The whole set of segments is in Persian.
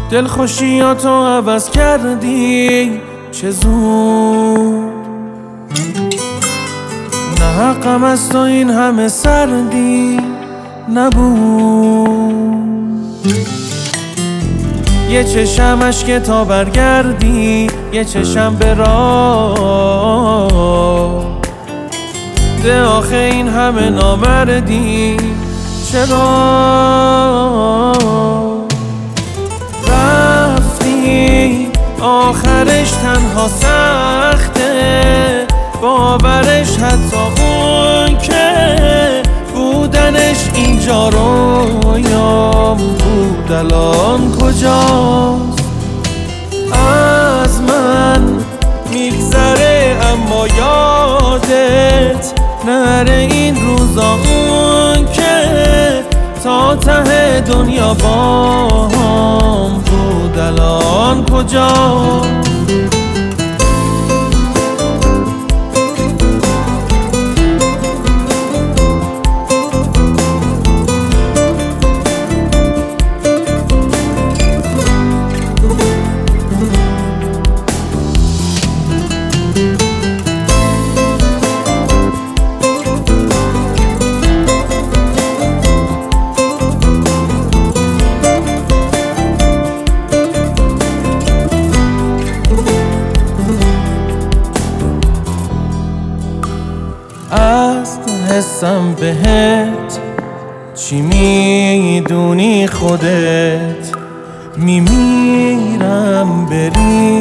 دلخوشیاتو عوض کردی چه زود. نه حقم از تو این همه سردی نبود. یه چشم اشک تا برگردی، یه چشم به راه ده. آخه این همه نامردی چرا؟ رفتی آخرش تنها سخته، باورش حتی اون که بودنش اینجا رویام بود الان کجاست؟ از من میگذره اما یادت نره این روزا اون که تا ته دنیا با هم بود الان کجاست؟ از حسم بهت چی میدونی خودت؟ میمیرم بری،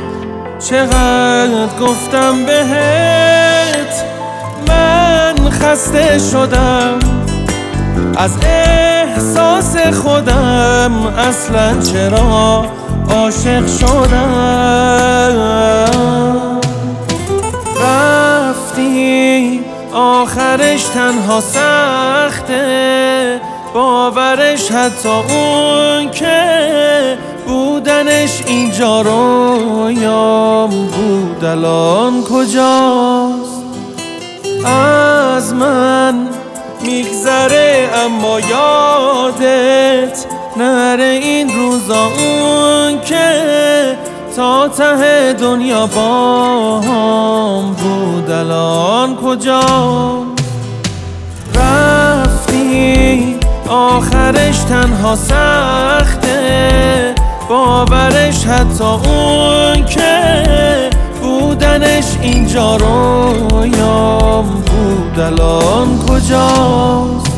چقدر گفتم بهت من خسته شدم از احساس خودم. اصلا چرا عاشق شدم؟ رفتی آخرش تنها سخته، باورش حتی اون که بودنش اینجا رویام بود الان کجاست؟ از من میگذره اما یادت نره این روزا اون که تا ته دنیا با هم بود الان کجاست؟ رفتی آخرش تنها سخته، باورش حتی اون که بودنش اینجا رویام بود الان کجاست؟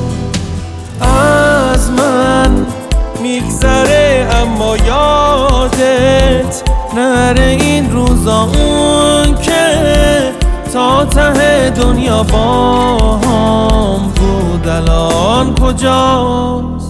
از من میگذره اما یادت نره این روزا اون که تا ته دنیا با هم بود الان کجاست؟